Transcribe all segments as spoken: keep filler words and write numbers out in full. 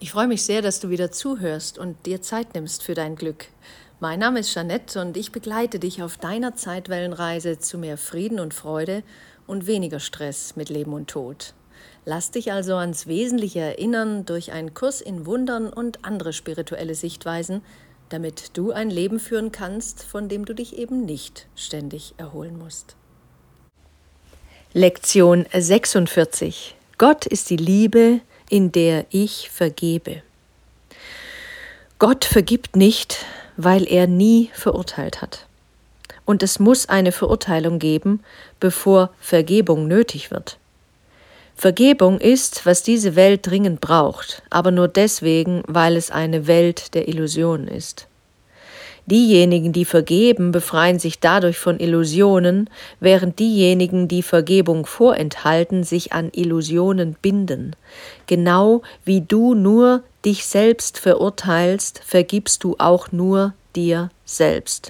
Ich freue mich sehr, dass du wieder zuhörst und dir Zeit nimmst für dein Glück. Mein Name ist Jeanette und ich begleite dich auf deiner Zeitwellenreise zu mehr Frieden und Freude und weniger Stress mit Leben und Tod. Lass dich also ans Wesentliche erinnern durch einen Kurs in Wundern und andere spirituelle Sichtweisen, damit du ein Leben führen kannst, von dem du dich eben nicht ständig erholen musst. Lektion sechsundvierzig. Gott ist die Liebe, in der ich vergebe. Gott vergibt nicht, weil er nie verurteilt hat. Und es muss eine Verurteilung geben, bevor Vergebung nötig wird. Vergebung ist, was diese Welt dringend braucht, aber nur deswegen, weil es eine Welt der Illusionen ist. Diejenigen, die vergeben, befreien sich dadurch von Illusionen, während diejenigen, die Vergebung vorenthalten, sich an Illusionen binden. Genau wie du nur dich selbst verurteilst, vergibst du auch nur dir selbst.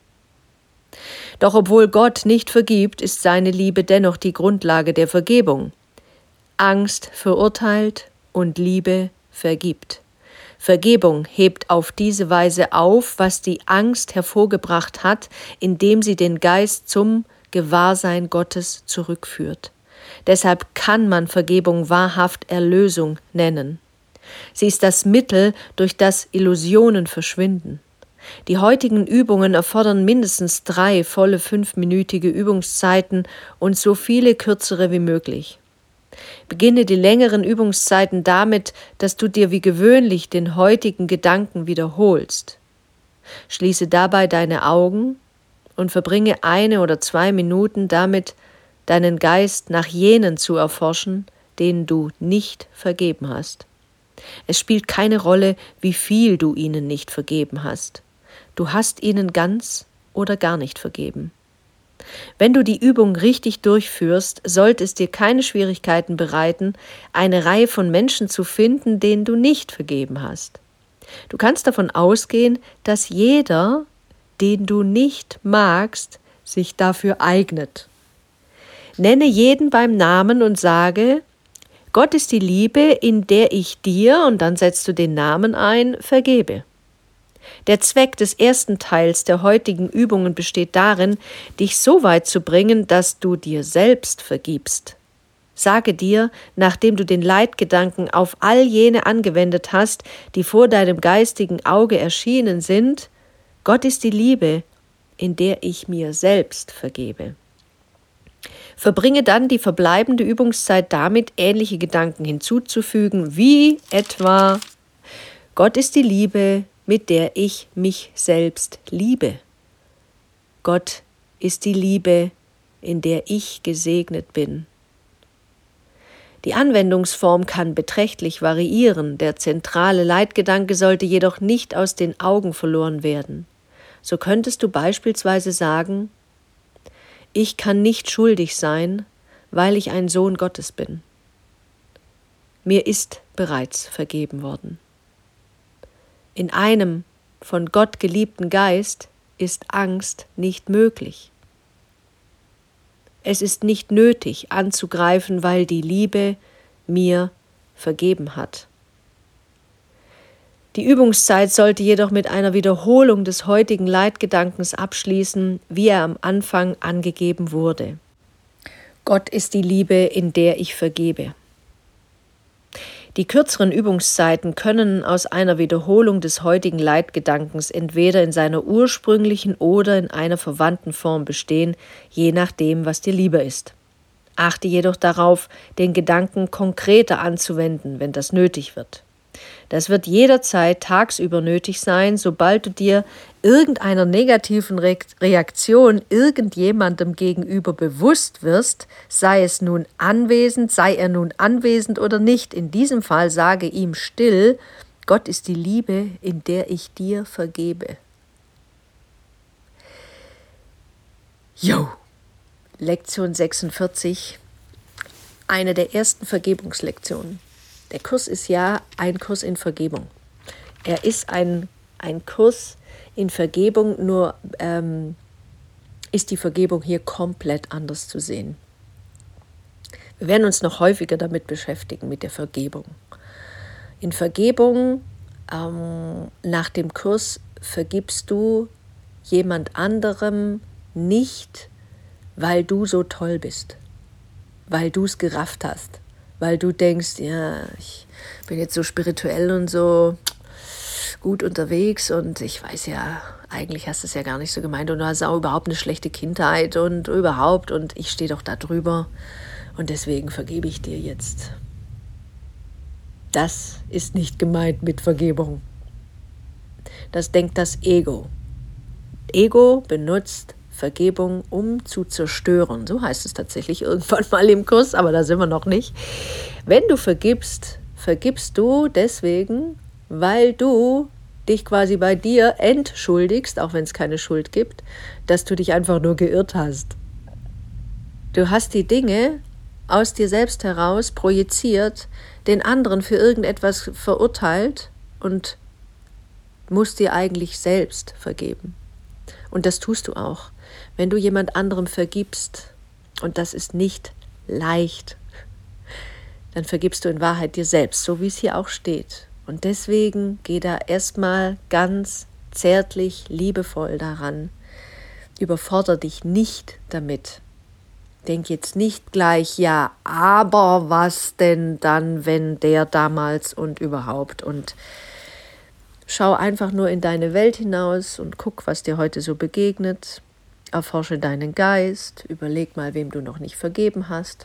Doch obwohl Gott nicht vergibt, ist seine Liebe dennoch die Grundlage der Vergebung. Angst verurteilt und Liebe vergibt. Vergebung hebt auf diese Weise auf, was die Angst hervorgebracht hat, indem sie den Geist zum Gewahrsein Gottes zurückführt. Deshalb kann man Vergebung wahrhaft Erlösung nennen. Sie ist das Mittel, durch das Illusionen verschwinden. Die heutigen Übungen erfordern mindestens drei volle fünfminütige Übungszeiten und so viele kürzere wie möglich. Beginne die längeren Übungszeiten damit, dass du dir wie gewöhnlich den heutigen Gedanken wiederholst. Schließe dabei deine Augen und verbringe eine oder zwei Minuten damit, deinen Geist nach jenen zu erforschen, denen du nicht vergeben hast. Es spielt keine Rolle, wie viel du ihnen nicht vergeben hast. Du hast ihnen ganz oder gar nicht vergeben. Wenn du die Übung richtig durchführst, sollte es dir keine Schwierigkeiten bereiten, eine Reihe von Menschen zu finden, denen du nicht vergeben hast. Du kannst davon ausgehen, dass jeder, den du nicht magst, sich dafür eignet. Nenne jeden beim Namen und sage: Gott ist die Liebe, in der ich dir, und dann setzt du den Namen ein, vergebe. Der Zweck des ersten Teils der heutigen Übungen besteht darin, dich so weit zu bringen, dass du dir selbst vergibst. Sage dir, nachdem du den Leitgedanken auf all jene angewendet hast, die vor deinem geistigen Auge erschienen sind: Gott ist die Liebe, in der ich mir selbst vergebe. Verbringe dann die verbleibende Übungszeit damit, ähnliche Gedanken hinzuzufügen, wie etwa: Gott ist die Liebe, mit der ich mich selbst liebe. Gott ist die Liebe, in der ich gesegnet bin. Die Anwendungsform kann beträchtlich variieren, der zentrale Leitgedanke sollte jedoch nicht aus den Augen verloren werden. So könntest du beispielsweise sagen: Ich kann nicht schuldig sein, weil ich ein Sohn Gottes bin. Mir ist bereits vergeben worden. In einem von Gott geliebten Geist ist Angst nicht möglich. Es ist nicht nötig anzugreifen, weil die Liebe mir vergeben hat. Die Übungszeit sollte jedoch mit einer Wiederholung des heutigen Leitgedankens abschließen, wie er am Anfang angegeben wurde. Gott ist die Liebe, in der ich vergebe. Die kürzeren Übungszeiten können aus einer Wiederholung des heutigen Leitgedankens entweder in seiner ursprünglichen oder in einer verwandten Form bestehen, je nachdem, was dir lieber ist. Achte jedoch darauf, den Gedanken konkreter anzuwenden, wenn das nötig wird. Das wird jederzeit tagsüber nötig sein, sobald du dir irgendeiner negativen Re- Reaktion irgendjemandem gegenüber bewusst wirst, sei es nun anwesend, sei er nun anwesend oder nicht. In diesem Fall sage ihm still: Gott ist die Liebe, in der ich dir vergebe. Jo, Lektion sechsundvierzig, eine der ersten Vergebungslektionen. Der Kurs ist ja ein Kurs in Vergebung. Er ist ein, ein Kurs in Vergebung, nur ähm, ist die Vergebung hier komplett anders zu sehen. Wir werden uns noch häufiger damit beschäftigen, mit der Vergebung. In Vergebung, ähm, nach dem Kurs vergibst du jemand anderem nicht, weil du so toll bist, weil du es gerafft hast, weil du denkst, ja, ich bin jetzt so spirituell und so gut unterwegs und ich weiß ja, eigentlich hast du es ja gar nicht so gemeint und du hast auch überhaupt eine schlechte Kindheit und überhaupt und ich stehe doch da drüber und deswegen vergebe ich dir jetzt. Das ist nicht gemeint mit Vergebung. Das denkt das Ego. Ego benutzt Vergebung, um zu zerstören. So heißt es tatsächlich irgendwann mal im Kurs, aber da sind wir noch nicht. Wenn du vergibst, vergibst du deswegen, weil du dich quasi bei dir entschuldigst, auch wenn es keine Schuld gibt, dass du dich einfach nur geirrt hast. Du hast die Dinge aus dir selbst heraus projiziert, den anderen für irgendetwas verurteilt und musst dir eigentlich selbst vergeben. Und das tust du auch, wenn du jemand anderem vergibst, und das ist nicht leicht, dann vergibst du in Wahrheit dir selbst, so wie es hier auch steht. Und deswegen geh da erstmal ganz zärtlich, liebevoll daran. Überfordere dich nicht damit. Denk jetzt nicht gleich, ja, aber was denn dann, wenn der damals und überhaupt. Und schau einfach nur in deine Welt hinaus und guck, was dir heute so begegnet. Erforsche deinen Geist, überleg mal, wem du noch nicht vergeben hast.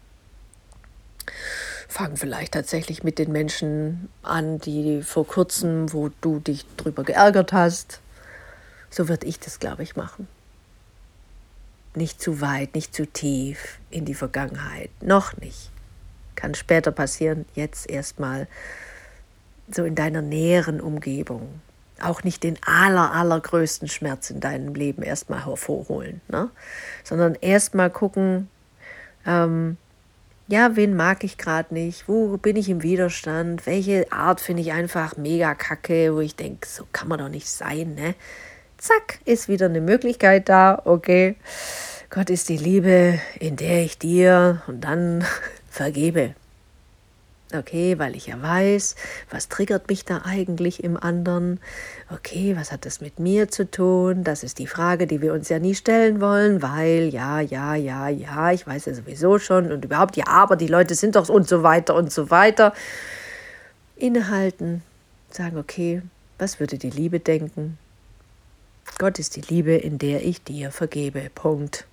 Fang vielleicht tatsächlich mit den Menschen an, die vor kurzem, wo du dich drüber geärgert hast. So würde ich das, glaube ich, machen. Nicht zu weit, nicht zu tief in die Vergangenheit. Noch nicht. Kann später passieren, jetzt erstmal so in deiner näheren Umgebung. Auch nicht den aller, allergrößten Schmerz in deinem Leben erstmal hervorholen, ne? Sondern erstmal gucken, ähm, ja, wen mag ich gerade nicht, wo bin ich im Widerstand, welche Art finde ich einfach mega kacke, wo ich denke, so kann man doch nicht sein, ne? Zack, ist wieder eine Möglichkeit da, okay, Gott ist die Liebe, in der ich dir und dann vergebe. Okay, weil ich ja weiß, was triggert mich da eigentlich im anderen? Okay, was hat das mit mir zu tun? Das ist die Frage, die wir uns ja nie stellen wollen, weil ja, ja, ja, ja, ich weiß ja sowieso schon und überhaupt, ja, aber die Leute sind doch und so weiter und so weiter. Innehalten, sagen, okay, was würde die Liebe denken? Gott ist die Liebe, in der ich dir vergebe. Punkt.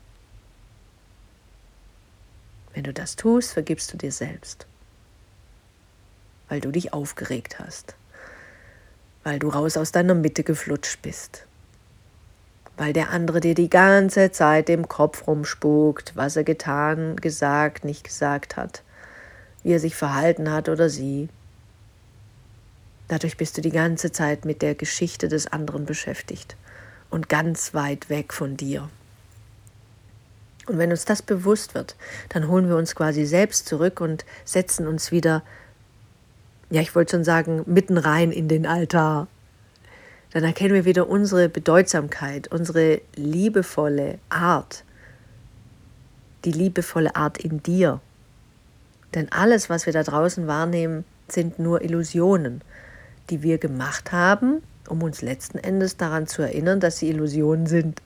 Wenn du das tust, vergibst du dir selbst. Weil du dich aufgeregt hast, weil du raus aus deiner Mitte geflutscht bist, weil der andere dir die ganze Zeit im Kopf rumspukt, was er getan, gesagt, nicht gesagt hat, wie er sich verhalten hat oder sie. Dadurch bist du die ganze Zeit mit der Geschichte des anderen beschäftigt und ganz weit weg von dir. Und wenn uns das bewusst wird, dann holen wir uns quasi selbst zurück und setzen uns wieder, ja, ich wollte schon sagen, mitten rein in den Altar. Dann erkennen wir wieder unsere Bedeutsamkeit, unsere liebevolle Art, die liebevolle Art in dir. Denn alles, was wir da draußen wahrnehmen, sind nur Illusionen, die wir gemacht haben, um uns letzten Endes daran zu erinnern, dass sie Illusionen sind.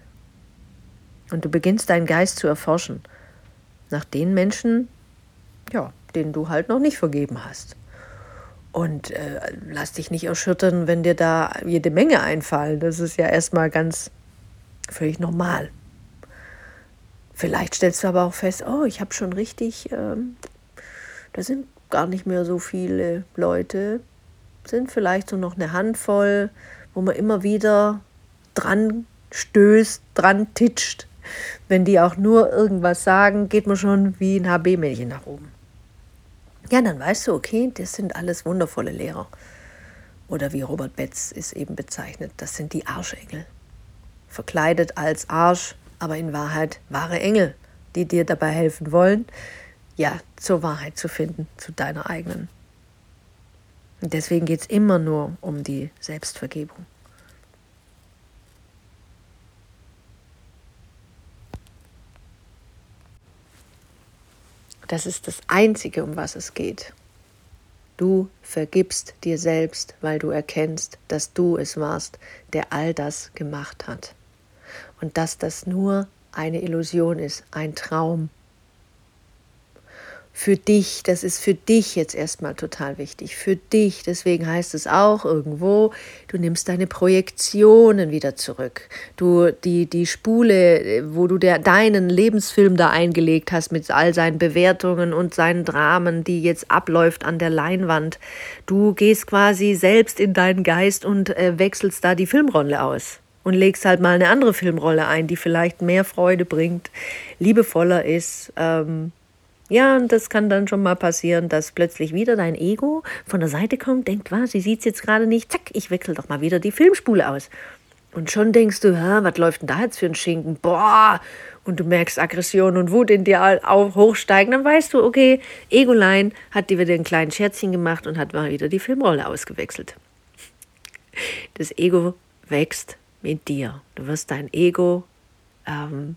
Und du beginnst deinen Geist zu erforschen, nach den Menschen, ja, denen du halt noch nicht vergeben hast. Und äh, lass dich nicht erschüttern, wenn dir da jede Menge einfallen. Das ist ja erstmal ganz völlig normal. Vielleicht stellst du aber auch fest, oh, ich habe schon richtig, ähm, da sind gar nicht mehr so viele Leute, sind vielleicht so noch eine Handvoll, wo man immer wieder dran stößt, dran titscht. Wenn die auch nur irgendwas sagen, geht man schon wie ein H B-Mädchen nach oben. Ja, dann weißt du, okay, das sind alles wundervolle Lehrer. Oder wie Robert Betz es eben bezeichnet, das sind die Arschengel. Verkleidet als Arsch, aber in Wahrheit wahre Engel, die dir dabei helfen wollen, ja, zur Wahrheit zu finden, zu deiner eigenen. Und deswegen geht es immer nur um die Selbstvergebung. Das ist das Einzige, um was es geht. Du vergibst dir selbst, weil du erkennst, dass du es warst, der all das gemacht hat. Und dass das nur eine Illusion ist, ein Traum. Für dich, das ist für dich jetzt erstmal total wichtig, für dich, deswegen heißt es auch irgendwo, du nimmst deine Projektionen wieder zurück. Du, die, die Spule, wo du der, deinen Lebensfilm da eingelegt hast mit all seinen Bewertungen und seinen Dramen, die jetzt abläuft an der Leinwand, du gehst quasi selbst in deinen Geist und äh, wechselst da die Filmrolle aus. Und legst halt mal eine andere Filmrolle ein, die vielleicht mehr Freude bringt, liebevoller ist. Ähm, ja, und das kann dann schon mal passieren, dass plötzlich wieder dein Ego von der Seite kommt, denkt, was, sie sieht es jetzt gerade nicht, zack, ich wechsle doch mal wieder die Filmspule aus. Und schon denkst du, was läuft denn da jetzt für ein Schinken? Boah! Und du merkst Aggression und Wut in dir auch hochsteigen, dann weißt du, okay, Egolein hat dir wieder ein kleines Scherzchen gemacht und hat mal wieder die Filmrolle ausgewechselt. Das Ego wächst mit dir. Du wirst dein Ego, ähm,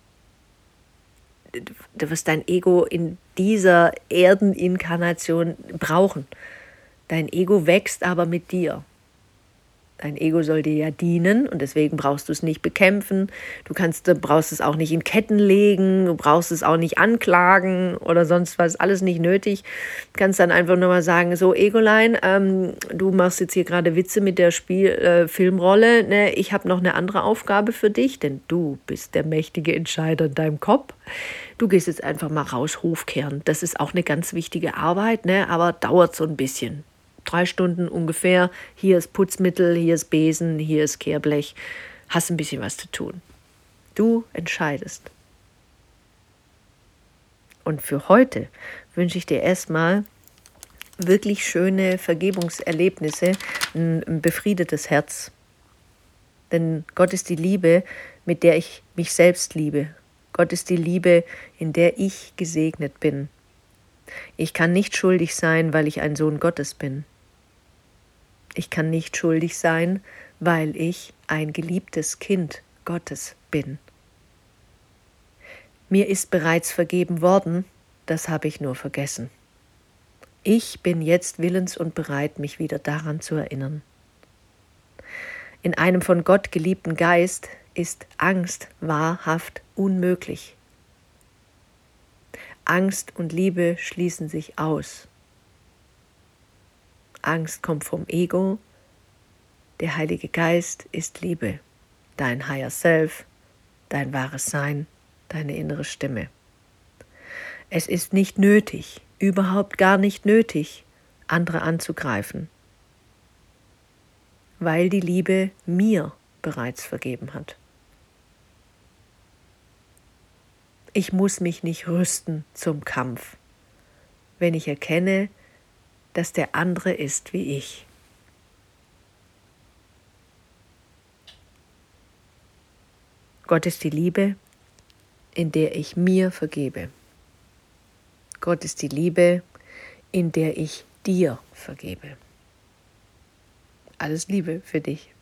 du wirst dein Ego in dieser Erdeninkarnation brauchen. Dein Ego wächst aber mit dir. Dein Ego soll dir ja dienen und deswegen brauchst du es nicht bekämpfen. Du kannst, du brauchst es auch nicht in Ketten legen, du brauchst es auch nicht anklagen oder sonst was, alles nicht nötig. Du kannst dann einfach nur mal sagen, so Egolein, ähm, du machst jetzt hier gerade Witze mit der Spiel, äh, Filmrolle, ne? Ich habe noch eine andere Aufgabe für dich, denn du bist der mächtige Entscheider in deinem Kopf. Du gehst jetzt einfach mal raus, Hofkehren. Das ist auch eine ganz wichtige Arbeit, ne? Aber dauert so ein bisschen. Drei Stunden ungefähr, hier ist Putzmittel, hier ist Besen, hier ist Kehrblech, hast ein bisschen was zu tun. Du entscheidest. Und für heute wünsche ich dir erstmal wirklich schöne Vergebungserlebnisse, ein, ein befriedetes Herz. Denn Gott ist die Liebe, mit der ich mich selbst liebe. Gott ist die Liebe, in der ich gesegnet bin. Ich kann nicht schuldig sein, weil ich ein Sohn Gottes bin. Ich kann nicht schuldig sein, weil ich ein geliebtes Kind Gottes bin. Mir ist bereits vergeben worden, das habe ich nur vergessen. Ich bin jetzt willens und bereit, mich wieder daran zu erinnern. In einem von Gott geliebten Geist ist Angst wahrhaft unmöglich. Angst und Liebe schließen sich aus. Angst kommt vom Ego, der Heilige Geist ist Liebe, dein Higher Self, dein wahres Sein, deine innere Stimme. Es ist nicht nötig, überhaupt gar nicht nötig, andere anzugreifen, weil die Liebe mir bereits vergeben hat. Ich muss mich nicht rüsten zum Kampf, wenn ich erkenne, dass der andere ist wie ich. Gott ist die Liebe, in der ich mir vergebe. Gott ist die Liebe, in der ich dir vergebe. Alles Liebe für dich.